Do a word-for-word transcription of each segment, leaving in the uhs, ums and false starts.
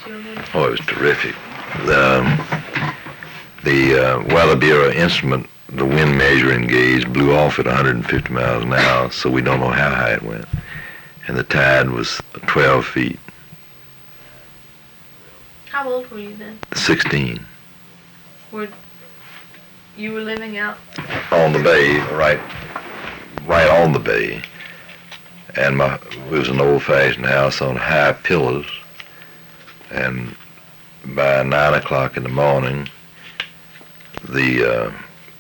what you remember? Oh, it was terrific. The, um, the uh, Weather Bureau instrument, the wind measuring gauge, blew off at one hundred fifty miles an hour, so we don't know how high it went. And the tide was twelve feet. How old were you then? sixteen. Were you were living out? On the bay, right, right on the bay. And my, it was an old-fashioned house on high pillars. And by nine o'clock in the morning, the uh,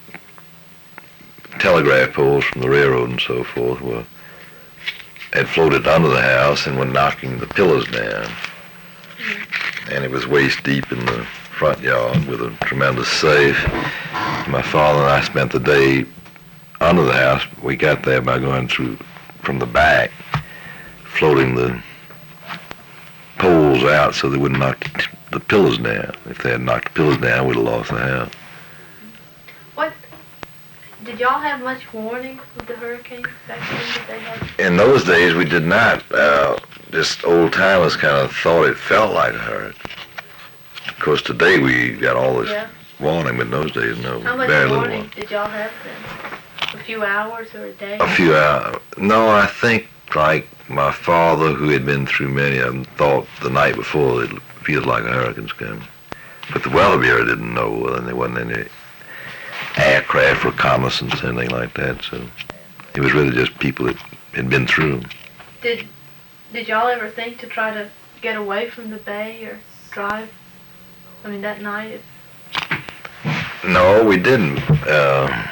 telegraph poles from the railroad and so forth were had floated under the house and were knocking the pillars down. Mm-hmm. And it was waist deep in the front yard with a tremendous safe. My father and I spent the day under the house. We got there by going through from the back, floating the poles out so they wouldn't knock the, the pillars down. If they had knocked the pillars down, we'd have lost the house. What, did y'all have much warning with the hurricane back then that they had? In those days, we did not. Uh, just old timers kind of thought it felt like a hurricane. Of course, today we got all this yeah. warning, but in those days, no. How much very warning little. did y'all have then? A few hours or a day? A few hours. No, I think like my father, who had been through many of them, thought the night before it feels like a hurricane's coming. But the Weather Bureau didn't know, and there wasn't any aircraft reconnaissance, anything like that. So it was really just people that had been through. Did Did y'all ever think to try to get away from the bay or drive? I mean, that night. If... No, we didn't. Uh,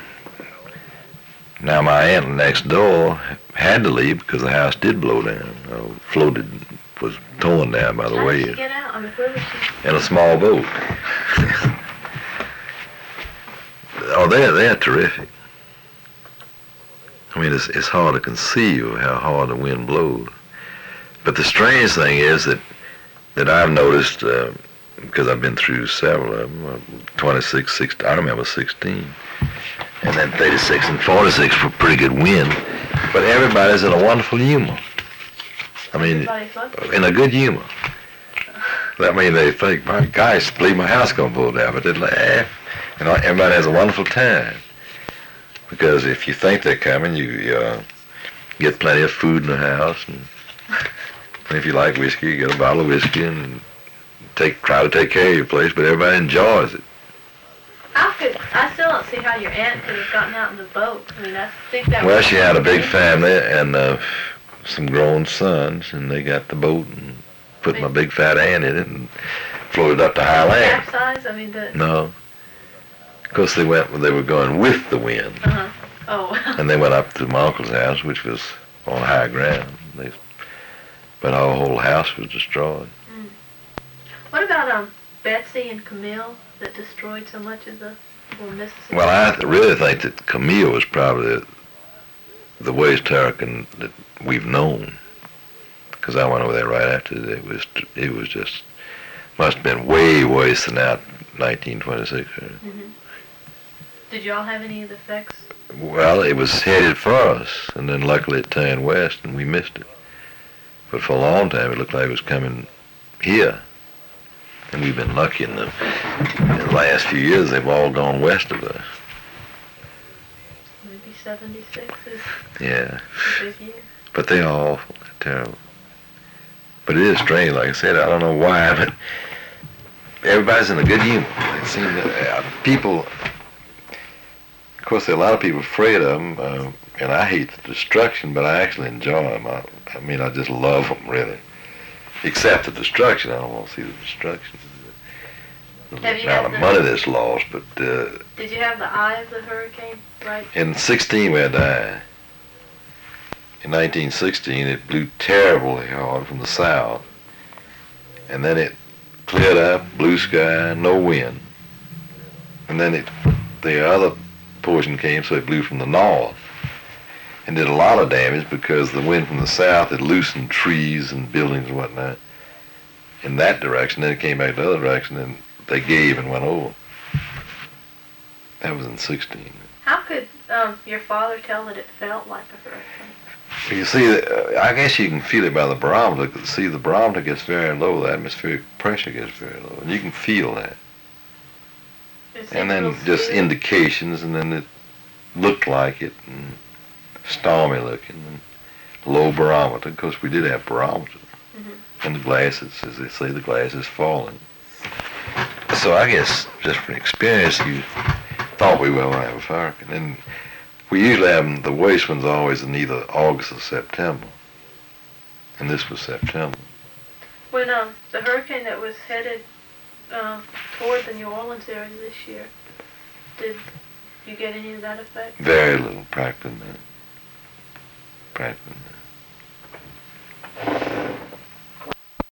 now my aunt next door had to leave because the house did blow down. Uh, floated, was torn down by the How wave. Did she get out? I mean, where was she? In a small boat. Oh, they're, they're terrific. I mean, it's, it's hard to conceive how hard the wind blows. But the strange thing is that, that I've noticed, uh, because I've been through several of them, uh, twenty-six, sixteen, I remember sixteen, and then thirty-six and forty-six were pretty good wind, but everybody's in a wonderful humor. I mean, in a good humor. That means they think, my gosh, I believe my house gonna blow down, but they laugh, and everybody has a wonderful time. Because if you think they're coming, you uh, get plenty of food in the house, and, and if you like whiskey, you get a bottle of whiskey and take try to take care of your place, but everybody enjoys it. How could, I still don't see how your aunt could have gotten out in the boat. I mean, I think that Well, was she had a big family and uh, some grown sons, and they got the boat and put I mean, my big fat aunt in it and floated up to high land. Capsize? I mean, the... No. Of course, they went. They were going with the wind. Uh-huh. Oh. And they went up to my uncle's house, which was on high ground. They, but our whole house was destroyed. Mm. What about um Betsy and Camille that destroyed so much of the well, Mississippi? Well, I really think that Camille was probably the, the worst hurricane that we've known. Because I went over there right after it. It was it was just must have been way worse than that nineteen twenty-six. Mm-hmm. Did y'all have any of the effects? Well, it was headed for us, and then luckily it turned west, and we missed it. But for a long time, it looked like it was coming here. And we've been lucky in the, in the last few years, they've all gone west of us. Maybe seventy-six is yeah. a big year. But they're awful, they're terrible. But it is strange, like I said, I don't know why, but everybody's in a good humor. It seems that uh, people... Of course, there are a lot of people afraid of them, uh, and I hate the destruction, but I actually enjoy them. I, I mean, I just love them, really. Except the destruction. I don't want to see the destruction. There's Have you a lot of the, money that's lost, but... Uh, did you have the eye of the hurricane, right? In sixteen, we had the eye. In nineteen sixteen, it blew terribly hard from the south. And then it cleared up, blue sky, no wind. And then it, the other... portion came, so it blew from the north and did a lot of damage because the wind from the south had loosened trees and buildings and whatnot in that direction. Then it came back the other direction, and they gave and went over. That was in sixteen. How could um, your father tell that it felt like a hurricane? You see, uh, I guess you can feel it by the barometer. See, the barometer gets very low, the atmospheric pressure gets very low, and you can feel that. It And seems a then little just scary. indications, and then it looked like it, and stormy looking, and low barometer, because we did have barometers. Mhm. And the glasses, as they say, the glass is falling. So I guess, just from experience, you thought we were going to have a hurricane. And we usually have them, the worst ones always in either August or September. And this was September. When um, the hurricane that was headed uh, toward the New Orleans area this year, did you get any of that effect? Very little, practically none. Practically none.